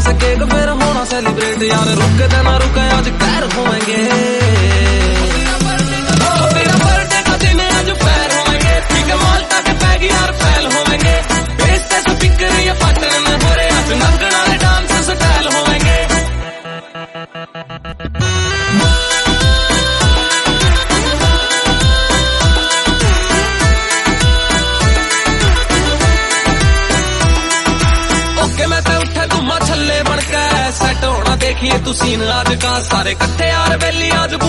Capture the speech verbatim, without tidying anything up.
से केक फिर होना सेलिब्रेट यार रुक दे ना रुके आज पैर होएंगे तेरा बर्थडे का दिन आज पैर होएंगे ठीक माल तक पैगी यार फैल होएंगे बेस पे स्पीकर ये पार्टनर में हो रहे आज नंगना वाले डांस स्टाइल होएंगे सेट होना देखिए तू सीन आज का सारे कट्ठे यार बेली आज